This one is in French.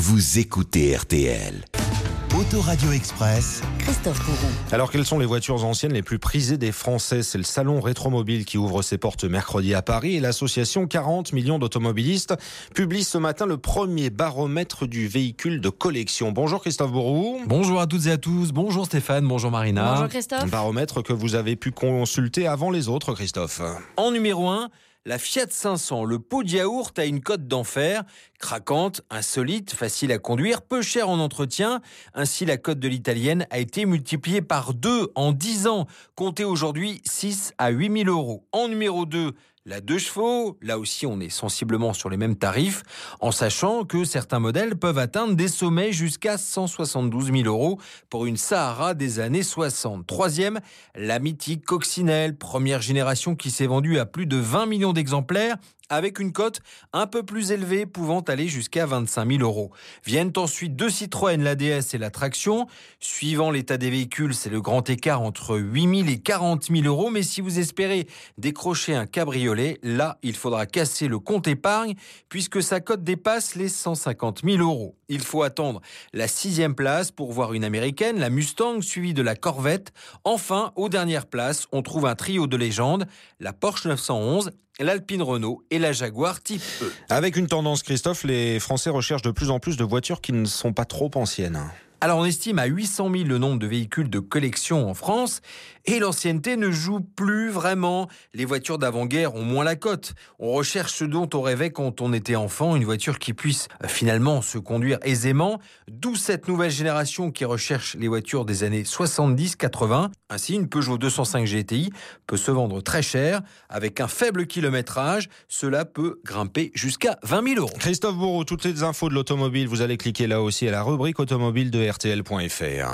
vous écoutez RTL. Autoradio Express. Christophe Bourron. Alors, quelles sont les voitures anciennes les plus prisées des Français ? C'est le salon Rétromobile qui ouvre ses portes mercredi à Paris et l'association 40 millions d'automobilistes publie ce matin le premier baromètre du véhicule de collection. Bonjour Christophe Bourou. Bonjour à toutes et à tous, bonjour Stéphane, bonjour Marina. Bonjour Christophe. Un baromètre que vous avez pu consulter avant les autres, Christophe. En numéro 1, la Fiat 500, le pot de yaourt a une cote d'enfer, craquante, insolite, facile à conduire, peu cher en entretien. Ainsi, la cote de l'italienne a été multipliée par 2 en 10 ans, comptez aujourd'hui 6 à 8 000 euros. En numéro 2, la 2 chevaux, là aussi on est sensiblement sur les mêmes tarifs, en sachant que certains modèles peuvent atteindre des sommets jusqu'à 172 000 euros pour une Sahara des années 60. Troisième, la mythique Coccinelle, première génération qui s'est vendue à plus de 20 millions d'exemplaires, avec une cote un peu plus élevée pouvant aller jusqu'à 25 000 euros. Viennent ensuite 2 Citroën, la DS et la Traction. Suivant l'état des véhicules, c'est le grand écart entre 8 000 et 40 000 euros. Mais si vous espérez décrocher un cabriolet, là, il faudra casser le compte épargne puisque sa cote dépasse les 150 000 euros. Il faut attendre la 6e place pour voir une américaine, la Mustang, suivie de la Corvette. Enfin, aux dernières places, on trouve un trio de légende, la Porsche 911, l'Alpine Renault et la Jaguar Type E. Avec une tendance, Christophe, les Français recherchent de plus en plus de voitures qui ne sont pas trop anciennes. Alors on estime à 800 000 le nombre de véhicules de collection en France et l'ancienneté ne joue plus vraiment. Les voitures d'avant-guerre ont moins la cote. On recherche ce dont on rêvait quand on était enfant, une voiture qui puisse finalement se conduire aisément, d'où cette nouvelle génération qui recherche les voitures des années 70-80. Ainsi, une Peugeot 205 GTI peut se vendre très cher. Avec un faible kilométrage, cela peut grimper jusqu'à 20 000 euros. Christophe Bourou, toutes les infos de l'automobile, vous allez cliquer là aussi à la rubrique automobile de RTL.fr.